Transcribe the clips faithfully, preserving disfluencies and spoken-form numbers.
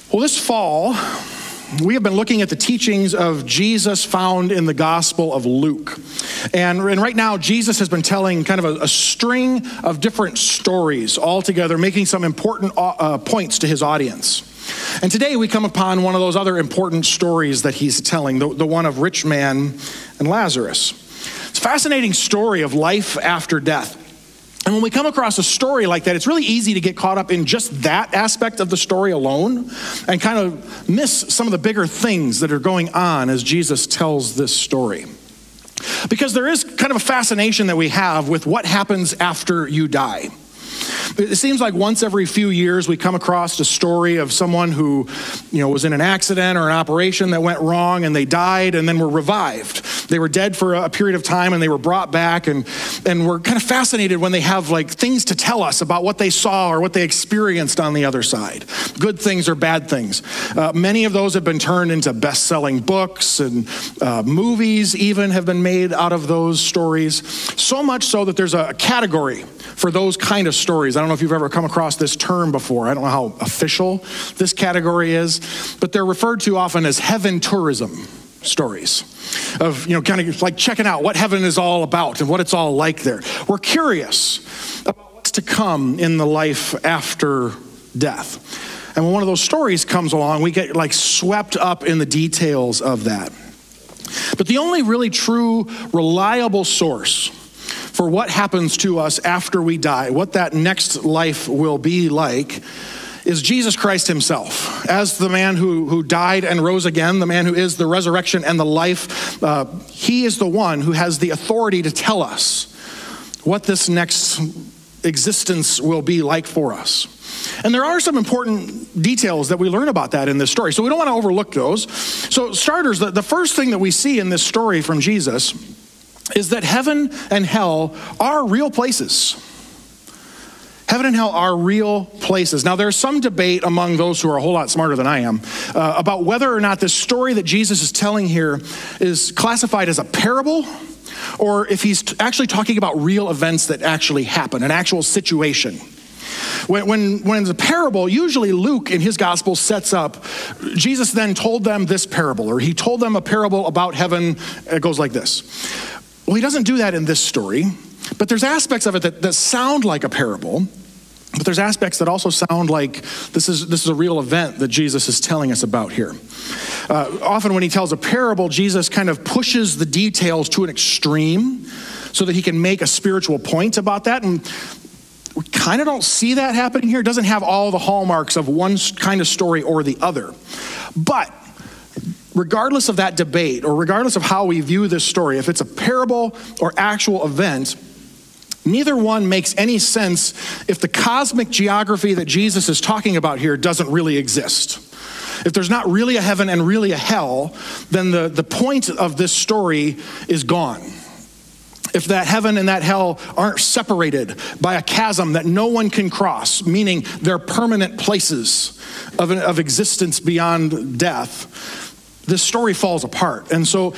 Well, this fall, we have been looking at the teachings of Jesus found in the Gospel of Luke. And, and right now, Jesus has been telling kind of a, a string of different stories all together, making some important uh, points to his audience. And today we come upon one of those other important stories that he's telling, the, the one of rich man and Lazarus. It's a fascinating story of life after death. And when we come across a story like that, it's really easy to get caught up in just that aspect of the story alone and kind of miss some of the bigger things that are going on as Jesus tells this story. Because there is kind of a fascination that we have with what happens after you die. It seems like once every few years we come across a story of someone who, you know, was in an accident or an operation that went wrong and they died and then were revived. They were dead for a period of time and they were brought back, and, and we're kind of fascinated when they have like things to tell us about what they saw or what they experienced on the other side. Good things or bad things. Uh, many of those have been turned into best-selling books, and uh, movies even have been made out of those stories. So much so that there's a category for those kind of stories. I don't know if you've ever come across this term before. I don't know how official this category is, but they're referred to often as heaven tourism stories of, you know, kind of like checking out what heaven is all about and what it's all like there. We're curious about what's to come in the life after death. And when one of those stories comes along, we get like swept up in the details of that. But the only really true, reliable source for what happens to us after we die, what that next life will be like, is Jesus Christ himself. As the man who, who died and rose again, the man who is the resurrection and the life, uh, he is the one who has the authority to tell us what this next existence will be like for us. And there are some important details that we learn about that in this story, so we don't want to overlook those. So starters, the, the first thing that we see in this story from Jesus is that heaven and hell are real places. Heaven and hell are real places. Now, there's some debate among those who are a whole lot smarter than I am uh, about whether or not this story that Jesus is telling here is classified as a parable, or if he's t- actually talking about real events that actually happen, an actual situation. When, when, when it's a parable, usually Luke in his gospel sets up, Jesus then told them this parable, or he told them a parable about heaven. It goes like this. Well, he doesn't do that in this story, but there's aspects of it that, that sound like a parable, but there's aspects that also sound like this is this is a real event that Jesus is telling us about here. Uh, often when he tells a parable, Jesus kind of pushes the details to an extreme so that he can make a spiritual point about that, and we kind of don't see that happening here. It doesn't have all the hallmarks of one kind of story or the other. But regardless of that debate, or regardless of how we view this story, if it's a parable or actual event, neither one makes any sense if the cosmic geography that Jesus is talking about here doesn't really exist. If there's not really a heaven and really a hell, then the, the point of this story is gone. If that heaven and that hell aren't separated by a chasm that no one can cross, meaning they're permanent places of, of existence beyond death, this story falls apart. And so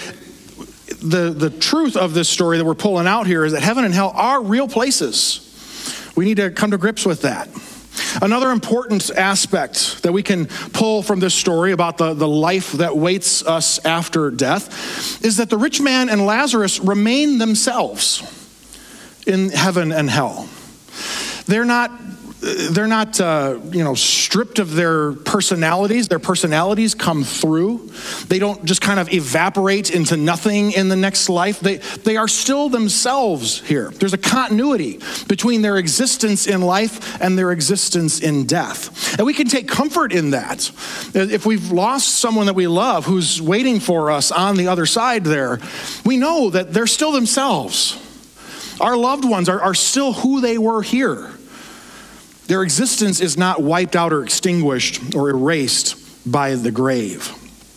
the, the truth of this story that we're pulling out here is that heaven and hell are real places. We need to come to grips with that. Another important aspect that we can pull from this story about the, the life that waits us after death is that the rich man and Lazarus remain themselves in heaven and hell. They're not They're not, uh, you know, stripped of their personalities. Their personalities come through. They don't just kind of evaporate into nothing in the next life. They they are still themselves here. There's a continuity between their existence in life and their existence in death. And we can take comfort in that. If we've lost someone that we love who's waiting for us on the other side there, we know that they're still themselves. Our loved ones are, are still who they were here. Their existence is not wiped out or extinguished or erased by the grave.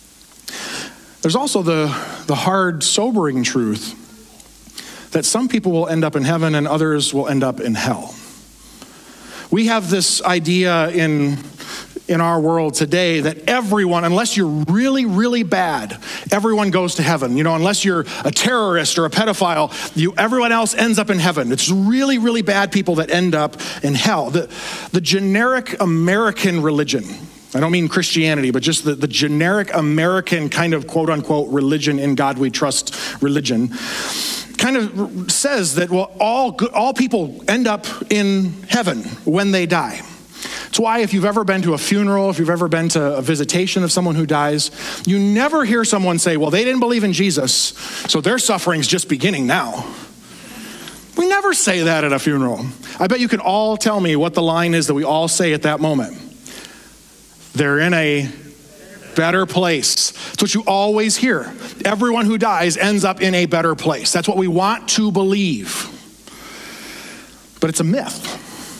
There's also the, the hard, sobering truth that some people will end up in heaven and others will end up in hell. We have this idea in, in our world today that everyone, unless you're really, really bad, everyone goes to heaven. You know, unless you're a terrorist or a pedophile, you, everyone else ends up in heaven. It's really, really bad people that end up in hell. The, the generic American religion I don't mean Christianity, but just the, the generic American kind of quote unquote religion, in God we trust religion, kind of says that, well, all good, all people end up in heaven when they die. It's why if you've ever been to a funeral, if you've ever been to a visitation of someone who dies, you never hear someone say, well, they didn't believe in Jesus, so their suffering's just beginning now. We never say that at a funeral. I bet you can all tell me what the line is that we all say at that moment. They're in a better place. That's what you always hear. Everyone who dies ends up in a better place. That's what we want to believe. But it's a myth.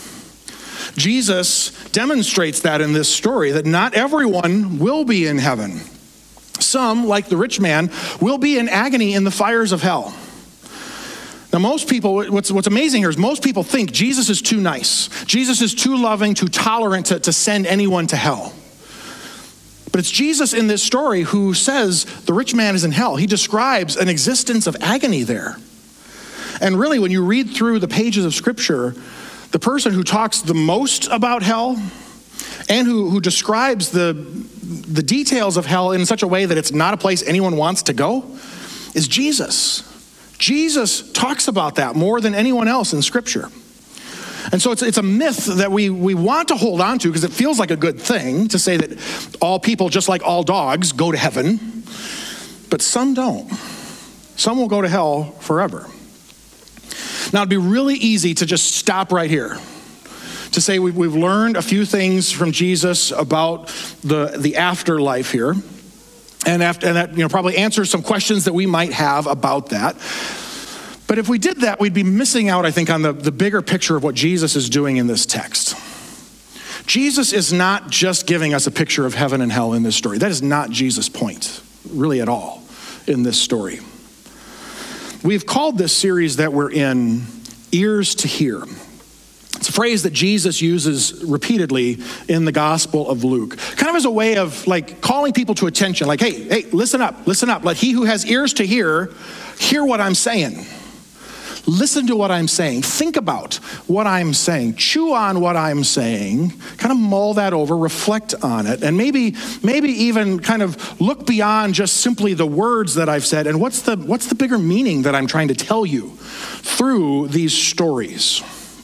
Jesus demonstrates that in this story, that not everyone will be in heaven. Some, like the rich man, will be in agony in the fires of hell. Now, most people, what's, what's amazing here is most people think Jesus is too nice. Jesus is too loving, too tolerant to, to send anyone to hell. But it's Jesus in this story who says the rich man is in hell. He describes an existence of agony there. And really, when you read through the pages of Scripture, the person who talks the most about hell and who, who describes the, the details of hell in such a way that it's not a place anyone wants to go is Jesus. Jesus talks about that more than anyone else in Scripture. And so it's, it's a myth that we, we want to hold on to because it feels like a good thing to say that all people, just like all dogs, go to heaven. But some don't. Some will go to hell forever. Now, it'd be really easy to just stop right here, to say we've, we've learned a few things from Jesus about the, the afterlife here, and, after, and that you know probably answers some questions that we might have about that. But if we did that, we'd be missing out, I think, on the, the bigger picture of what Jesus is doing in this text. Jesus is not just giving us a picture of heaven and hell in this story. That is not Jesus' point, really at all, in this story. We've called this series that we're in, Ears to Hear. It's a phrase that Jesus uses repeatedly in the Gospel of Luke, kind of as a way of like calling people to attention, like, hey, hey, listen up, listen up. Let he who has ears to hear, hear what I'm saying. Listen to what I'm saying. Think about what I'm saying. Chew on what I'm saying. Kind of mull that over, reflect on it, and maybe maybe even kind of look beyond just simply the words that I've said and what's the what's the bigger meaning that I'm trying to tell you through these stories.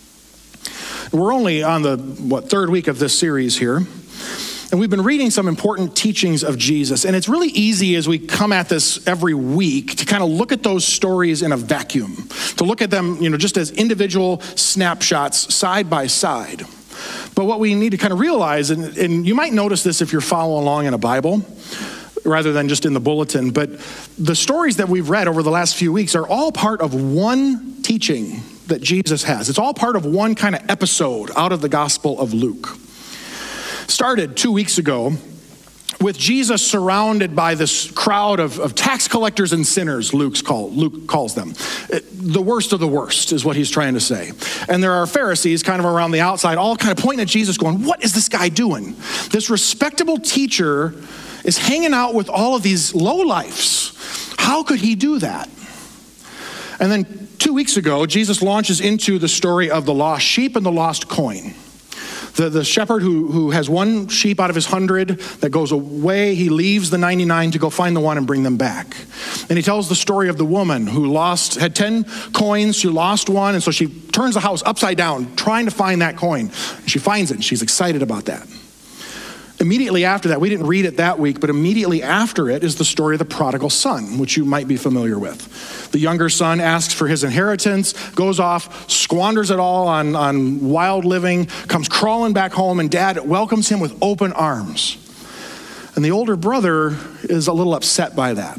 We're only on the what third week of this series here. And we've been reading some important teachings of Jesus. And it's really easy as we come at this every week to kind of look at those stories in a vacuum, to look at them, you know, just as individual snapshots side by side. But what we need to kind of realize, and, and you might notice this if you're following along in a Bible, rather than just in the bulletin, but the stories that we've read over the last few weeks are all part of one teaching that Jesus has. It's all part of one kind of episode out of the Gospel of Luke. Started two weeks ago with Jesus surrounded by this crowd of, of tax collectors and sinners, Luke's call, Luke calls them. It, the worst of the worst is what he's trying to say. And there are Pharisees kind of around the outside, all kind of pointing at Jesus going, what is this guy doing? This respectable teacher is hanging out with all of these lowlifes. How could he do that? And then two weeks ago, Jesus launches into the story of the lost sheep and the lost coin. The, the shepherd who, who has one sheep out of his hundred that goes away, he leaves the ninety-nine to go find the one and bring them back. And he tells the story of the woman who lost, had ten coins, she lost one, and so she turns the house upside down trying to find that coin. And she finds it, and she's excited about that. Immediately after that, we didn't read it that week, but immediately after it is the story of the prodigal son, which you might be familiar with. The younger son asks for his inheritance, goes off, squanders it all on, on wild living, comes crawling back home, and dad welcomes him with open arms. And the older brother is a little upset by that.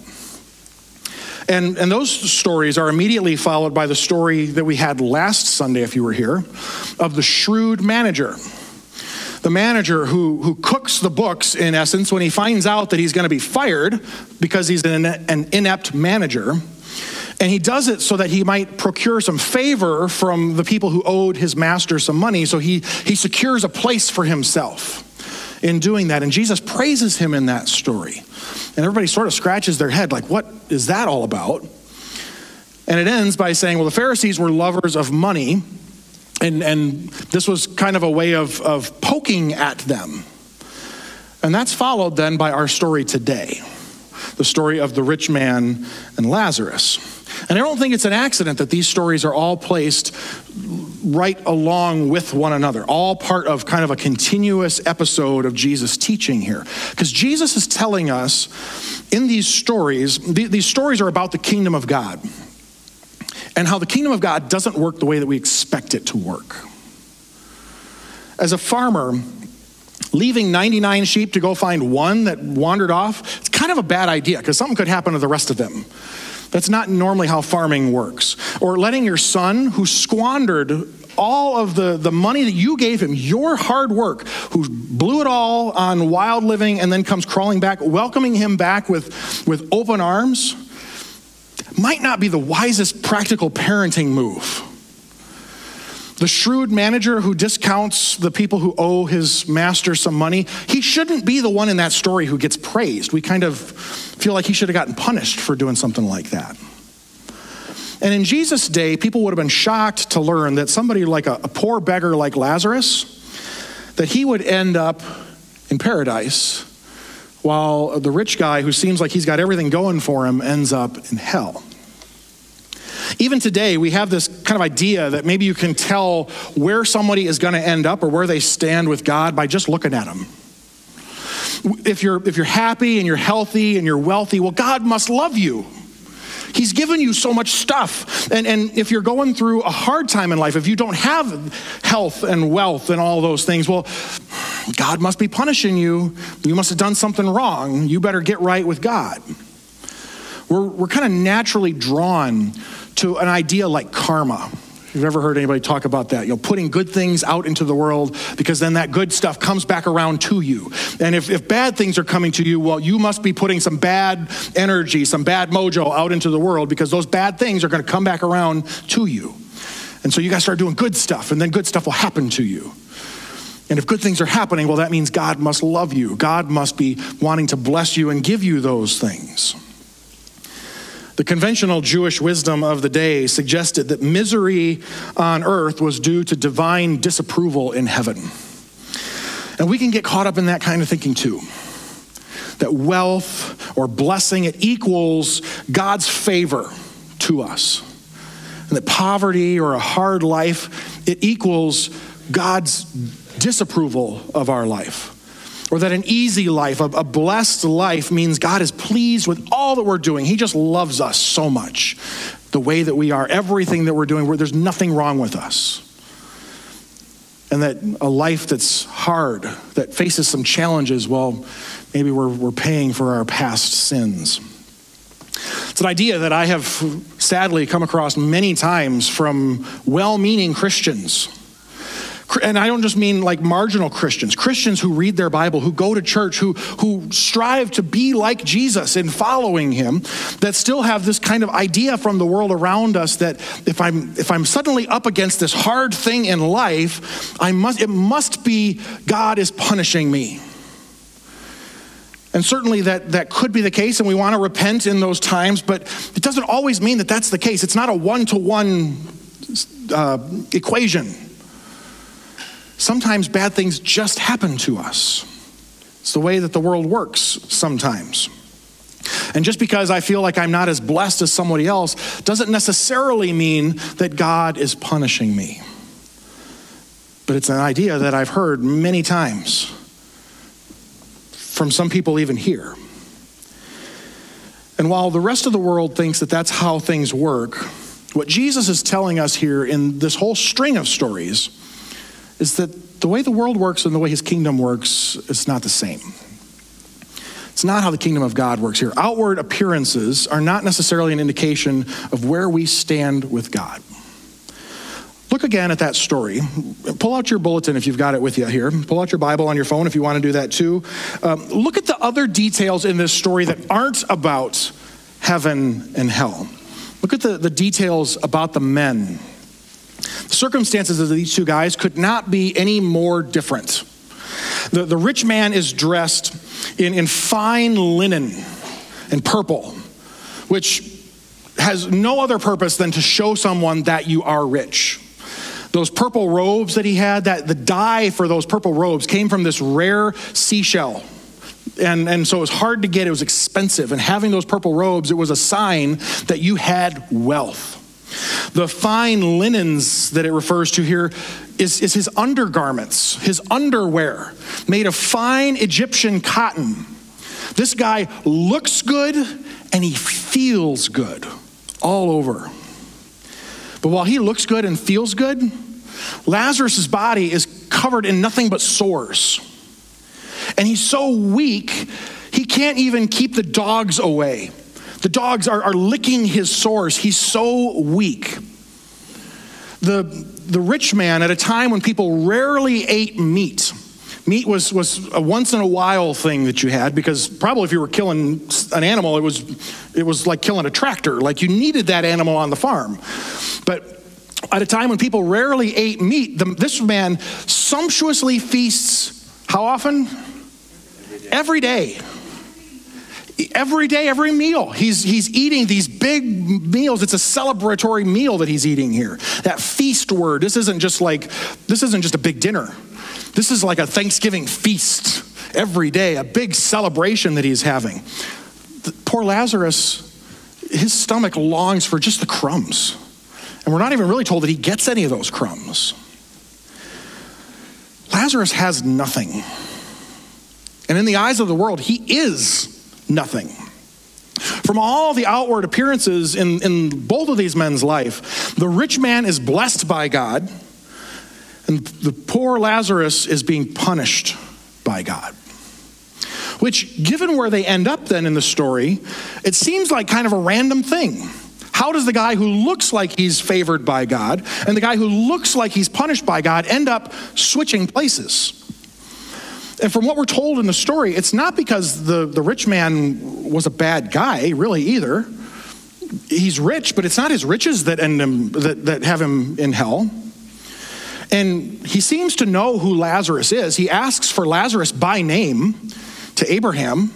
And, and those stories are immediately followed by the story that we had last Sunday, if you were here, of the shrewd manager. The manager who, who cooks the books, in essence, when he finds out that he's going to be fired because he's an, an inept manager. And he does it so that he might procure some favor from the people who owed his master some money. So he, he secures a place for himself in doing that. And Jesus praises him in that story. And everybody sort of scratches their head like, what is that all about? And it ends by saying, well, the Pharisees were lovers of money. And, and this was kind of a way of, of poking at them. And that's followed then by our story today, the story of the rich man and Lazarus. And I don't think it's an accident that these stories are all placed right along with one another, all part of kind of a continuous episode of Jesus' teaching here. Because Jesus is telling us in these stories, these stories are about the kingdom of God and how the kingdom of God doesn't work the way that we expect it to work. As a farmer, leaving ninety-nine sheep to go find one that wandered off, it's kind of a bad idea because something could happen to the rest of them. That's not normally how farming works. Or letting your son, who squandered all of the, the money that you gave him, your hard work, who blew it all on wild living and then comes crawling back, welcoming him back with, with open arms, might not be the wisest practical parenting move. The shrewd manager who discounts the people who owe his master some money, he shouldn't be the one in that story who gets praised. We kind of feel like he should have gotten punished for doing something like that. And in Jesus' day, people would have been shocked to learn that somebody like a, a poor beggar like Lazarus, that he would end up in paradise, while the rich guy who seems like he's got everything going for him ends up in hell. Even today, we have this kind of idea that maybe you can tell where somebody is going to end up or where they stand with God by just looking at them. If you're, if you're happy and you're healthy and you're wealthy, well, God must love you. He's given you so much stuff. And, and if you're going through a hard time in life, if you don't have health and wealth and all those things, well, God must be punishing you. You must have done something wrong. You better get right with God. We're, we're kind of naturally drawn to an idea like karma. You've ever heard anybody talk about that? You know, putting good things out into the world because then that good stuff comes back around to you. And if, if bad things are coming to you, well, you must be putting some bad energy, some bad mojo out into the world because those bad things are going to come back around to you. And so you got to start doing good stuff, and then good stuff will happen to you. And if good things are happening, well, that means God must love you. God must be wanting to bless you and give you those things. The conventional Jewish wisdom of the day suggested that misery on earth was due to divine disapproval in heaven. And we can get caught up in that kind of thinking too. That wealth or blessing, it equals God's favor to us. And that poverty or a hard life, it equals God's disapproval of our life. Or that an easy life, a, a blessed life means God is pleased with all that we're doing. He just loves us so much. The way that we are, everything that we're doing, where there's nothing wrong with us. And that a life that's hard, that faces some challenges, well, maybe we're, we're paying for our past sins. It's an idea that I have sadly come across many times from well-meaning Christians. And I don't just mean like marginal Christians, Christians who read their Bible, who go to church, who, who strive to be like Jesus in following him, that still have this kind of idea from the world around us that if I'm if I'm suddenly up against this hard thing in life, I must it must be God is punishing me. And certainly that, that could be the case, and we want to repent in those times, but it doesn't always mean that that's the case. It's not a one-to-one uh, equation. Sometimes bad things just happen to us. It's the way that the world works sometimes. And just because I feel like I'm not as blessed as somebody else doesn't necessarily mean that God is punishing me. But it's an idea that I've heard many times from some people even here. And while the rest of the world thinks that that's how things work, what Jesus is telling us here in this whole string of stories is that the way the world works and the way his kingdom works is not the same. It's not how the kingdom of God works here. Outward appearances are not necessarily an indication of where we stand with God. Look again at that story. Pull out your bulletin if you've got it with you here. Pull out your Bible on your phone if you want to do that too. Um, look at the other details in this story that aren't about heaven and hell. Look at the, the details about the men. The circumstances of these two guys could not be any more different. The, the rich man is dressed in, in fine linen and purple, which has no other purpose than to show someone that you are rich. Those purple robes that he had, that the dye for those purple robes came from this rare seashell. And, and so it was hard to get. It was expensive. And having those purple robes, it was a sign that you had wealth. The fine linens that it refers to here is, is his undergarments, his underwear, made of fine Egyptian cotton. This guy looks good and he feels good all over. But while he looks good and feels good, Lazarus' body is covered in nothing but sores. And he's so weak, he can't even keep the dogs away. The dogs are, are licking his sores. He's so weak. The, the rich man, at a time when people rarely ate meat, meat was, was a once in a while thing that you had, because probably if you were killing an animal, it was, it was like killing a tractor. Like you needed that animal on the farm. But at a time when people rarely ate meat, the, this man sumptuously feasts, how often? Every day. Every day, every meal. He's, he's eating these big meals. It's a celebratory meal that he's eating here. That feast word, this isn't just like, this isn't just a big dinner. This is like a Thanksgiving feast every day, a big celebration that he's having. The, poor Lazarus, his stomach longs for just the crumbs. And we're not even really told that he gets any of those crumbs. Lazarus has nothing. And in the eyes of the world, he is nothing. From all the outward appearances in, in both of these men's life, the rich man is blessed by God, and the poor Lazarus is being punished by God. Which, given where they end up then in the story, it seems like kind of a random thing. How does the guy who looks like he's favored by God and the guy who looks like he's punished by God end up switching places? And from what we're told in the story, it's not because the, the rich man was a bad guy, really, either. He's rich, but it's not his riches that end him, that, that have him in hell. And he seems to know who Lazarus is. He asks for Lazarus by name to Abraham,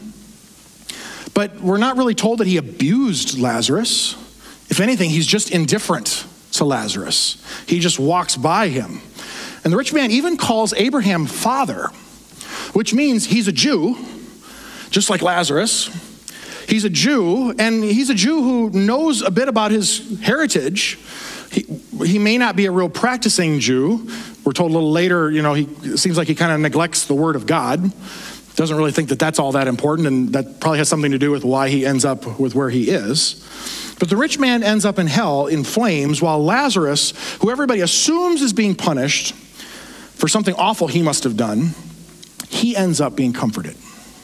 but we're not really told that he abused Lazarus. If anything, he's just indifferent to Lazarus. He just walks by him. And the rich man even calls Abraham father, which means he's a Jew, just like Lazarus. He's a Jew, and he's a Jew who knows a bit about his heritage. He, he may not be a real practicing Jew. We're told a little later, you know, he it seems like he kind of neglects the word of God. Doesn't really think that that's all that important, and that probably has something to do with why he ends up with where he is. But the rich man ends up in hell in flames, while Lazarus, who everybody assumes is being punished for something awful he must have done, he ends up being comforted.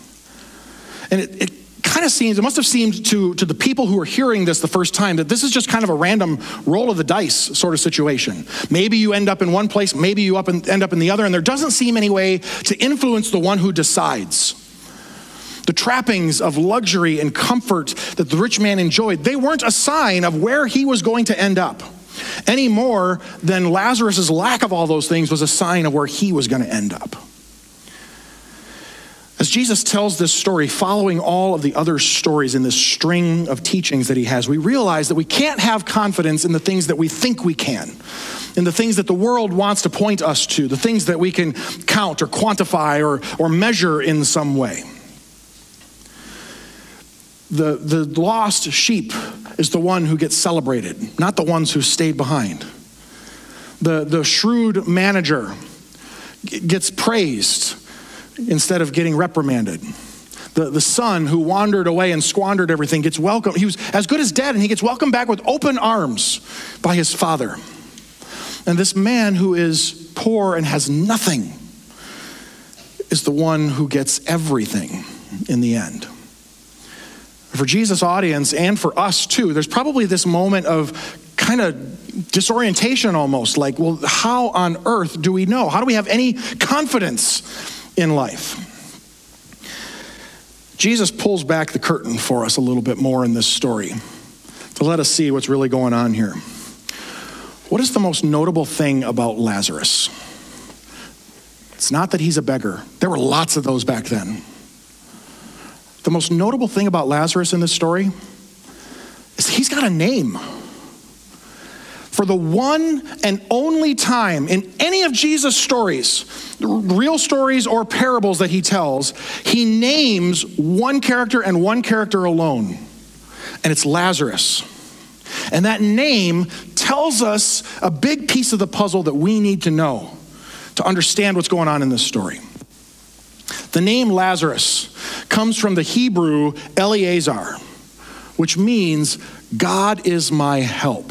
And it, it kind of seems, it must have seemed to, to the people who are hearing this the first time that this is just kind of a random roll of the dice sort of situation. Maybe you end up in one place, maybe you up in, end up in the other, and there doesn't seem any way to influence the one who decides. The trappings of luxury and comfort that the rich man enjoyed, they weren't a sign of where he was going to end up, any more than Lazarus' lack of all those things was a sign of where he was going to end up. As Jesus tells this story, following all of the other stories in this string of teachings that he has, we realize that we can't have confidence in the things that we think we can, in the things that the world wants to point us to, the things that we can count or quantify or, or measure in some way. The, the lost sheep is the one who gets celebrated, not the ones who stayed behind. The, the shrewd manager gets praised instead of getting reprimanded. The, the son who wandered away and squandered everything gets welcomed. He was as good as dead, and he gets welcomed back with open arms by his father. And this man who is poor and has nothing is the one who gets everything in the end. For Jesus' audience and for us too, there's probably this moment of kind of disorientation almost, like, well, how on earth do we know? How do we have any confidence in life? Jesus pulls back the curtain for us a little bit more in this story to let us see what's really going on here. What is the most notable thing about Lazarus? It's not that he's a beggar. There were lots of those back then. The most notable thing about Lazarus in this story is he's got a name. For for the one and only time in any of Jesus' stories, real stories or parables that he tells, he names one character and one character alone, and it's Lazarus. And that name tells us a big piece of the puzzle that we need to know to understand what's going on in this story. The name Lazarus comes from the Hebrew Eleazar, which means God is my help.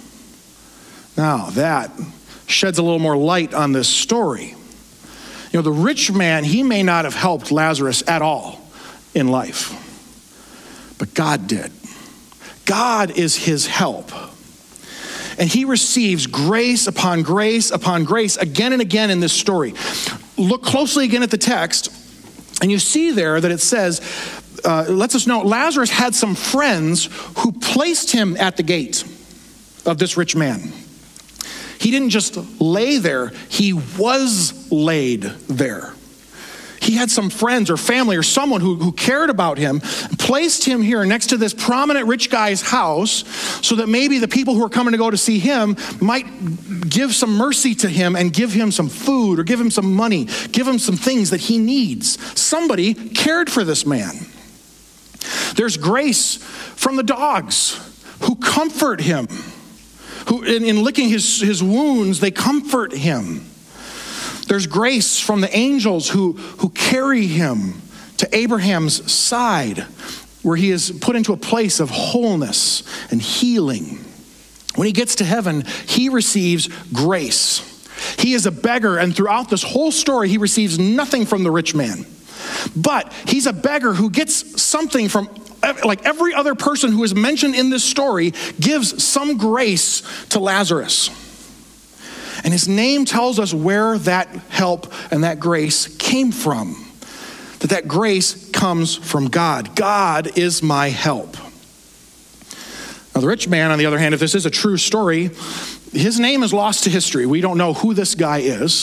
Now that sheds a little more light on this story. You know, the rich man, he may not have helped Lazarus at all in life, but God did. God is his help. And he receives grace upon grace upon grace again and again in this story. Look closely again at the text, and you see there that it says, uh, lets us know Lazarus had some friends who placed him at the gate of this rich man. He didn't just lay there, he was laid there. He had some friends or family or someone who, who cared about him, placed him here next to this prominent rich guy's house so that maybe the people who are coming to go to see him might give some mercy to him and give him some food or give him some money, give him some things that he needs. Somebody cared for this man. There's grace from the dogs who comfort him, who in, in licking his, his wounds, they comfort him. There's grace from the angels who, who carry him to Abraham's side, where he is put into a place of wholeness and healing. When he gets to heaven, he receives grace. He is a beggar, and throughout this whole story, he receives nothing from the rich man. But he's a beggar who gets something from, like every other person who is mentioned in this story, gives some grace to Lazarus. And his name tells us where that help and that grace came from. That that grace comes from God. God is my help. Now the rich man, on the other hand, if this is a true story, his name is lost to history. We don't know who this guy is.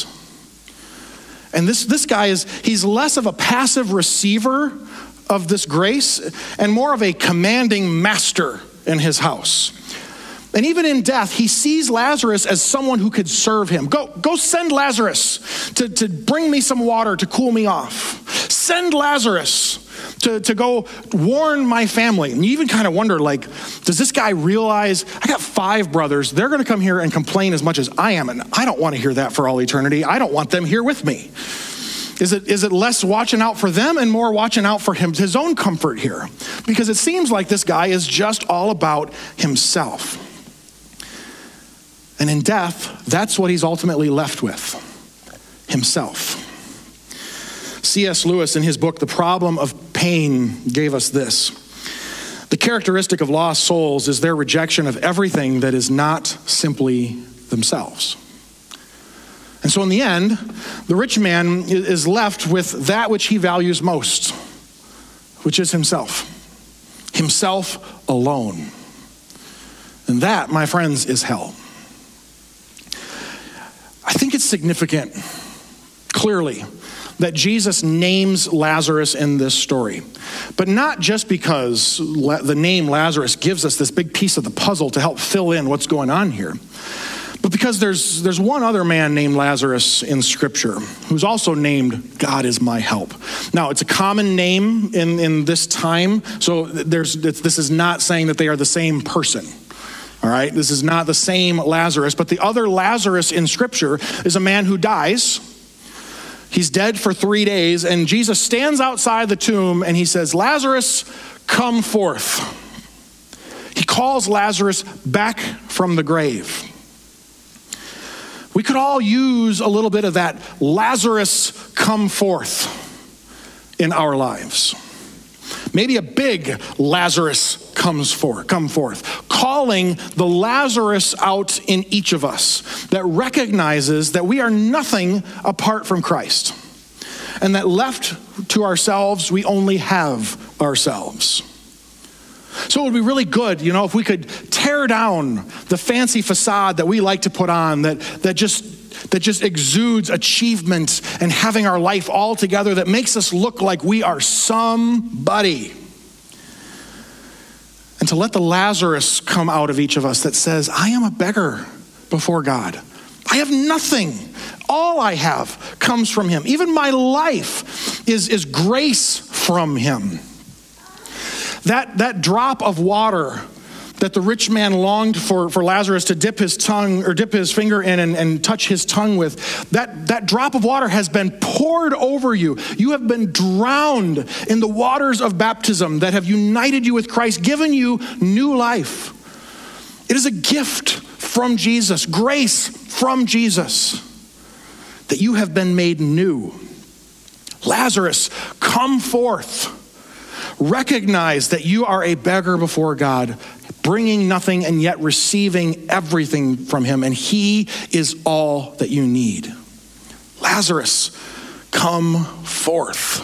And this, this guy is, he's less of a passive receiver of this grace and more of a commanding master in his house. And even in death, he sees Lazarus as someone who could serve him. Go, go send Lazarus to, to bring me some water to cool me off. Send Lazarus to, to go warn my family. And you even kind of wonder, like, does this guy realize, I got five brothers, they're gonna come here and complain as much as I am, and I don't wanna hear that for all eternity. I don't want them here with me. Is it, is it less watching out for them and more watching out for him, his own comfort here? Because it seems like this guy is just all about himself. And in death, that's what he's ultimately left with, himself. C S Lewis, in his book, The Problem of Pain, gave us this. The characteristic of lost souls is their rejection of everything that is not simply themselves. And so in the end, the rich man is left with that which he values most, which is himself. Himself alone. And that, my friends, is hell. I think it's significant, clearly, that Jesus names Lazarus in this story. But not just because the name Lazarus gives us this big piece of the puzzle to help fill in what's going on here, but because there's, there's one other man named Lazarus in Scripture who's also named God is my help. Now, it's a common name in, in this time, so there's, this is not saying that they are the same person. All right, this is not the same Lazarus, but the other Lazarus in Scripture is a man who dies. He's dead for three days, and Jesus stands outside the tomb and he says, Lazarus, come forth. He calls Lazarus back from the grave. We could all use a little bit of that Lazarus come forth in our lives. Maybe a big Lazarus comes forth, come forth, calling the Lazarus out in each of us that recognizes that we are nothing apart from Christ, and that left to ourselves, we only have ourselves. So it would be really good, you know, if we could tear down the fancy facade that we like to put on that, that just that just exudes achievement and having our life all together, that makes us look like we are somebody. And to let the Lazarus come out of each of us that says, I am a beggar. before God. I have nothing. All I have comes from him. Even my life is, is grace from him. That, that drop of water that the rich man longed for, for Lazarus to dip his tongue or dip his finger in and, and touch his tongue with, that, that drop of water has been poured over you. You have been drowned in the waters of baptism that have united you with Christ, given you new life. It is a gift from Jesus, grace from Jesus, that you have been made new. Lazarus, come forth. Recognize that you are a beggar before God, bringing nothing and yet receiving everything from him, and he is all that you need. Lazarus, come forth.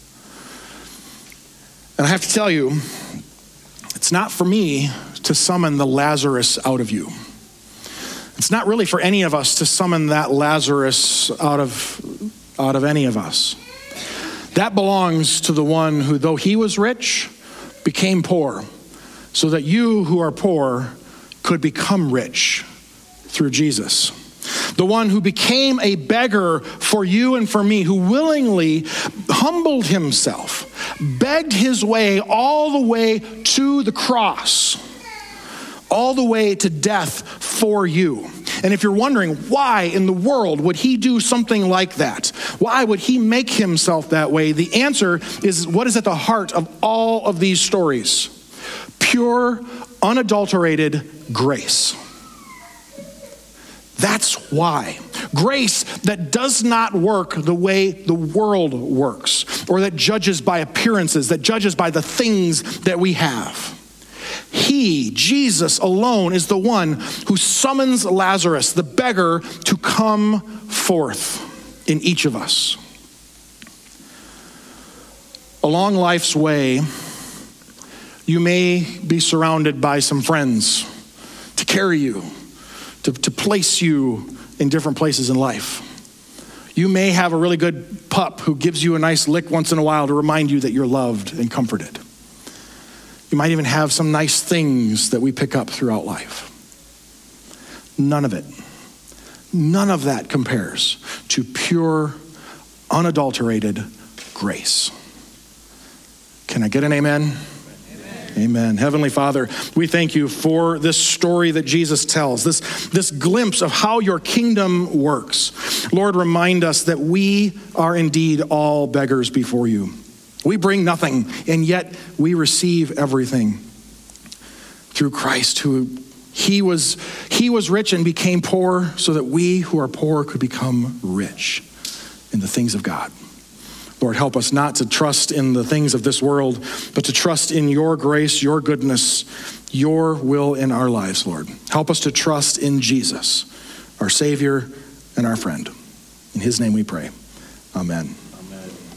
And I have to tell you, it's not for me to summon the Lazarus out of you. It's not really for any of us to summon that Lazarus out of, out of any of us. That belongs to the one who, though he was rich, became poor, so that you who are poor could become rich through Jesus. The one who became a beggar for you and for me, who willingly humbled himself, begged his way all the way to the cross, all the way to death for you. And if you're wondering, why in the world would he do something like that? Why would he make himself that way? The answer is what is at the heart of all of these stories. Pure, unadulterated grace. That's why. Grace that does not work the way the world works, or that judges by appearances, that judges by the things that we have. He, Jesus alone, is the one who summons Lazarus, the beggar, to come forth in each of us. Along life's way, you may be surrounded by some friends to carry you, to, to place you in different places in life. You may have a really good pup who gives you a nice lick once in a while to remind you that you're loved and comforted. You might even have some nice things that we pick up throughout life. None of it, none of that compares to pure, unadulterated grace. Can I get an amen? Amen. Amen. Heavenly Father, we thank you for this story that Jesus tells, this, this glimpse of how your kingdom works. Lord, remind us that we are indeed all beggars before you. We bring nothing, and yet we receive everything through Christ, who he was, he was rich and became poor so that we who are poor could become rich in the things of God. Lord, help us not to trust in the things of this world, but to trust in your grace, your goodness, your will in our lives, Lord. Help us to trust in Jesus, our Savior and our friend. In his name we pray. Amen.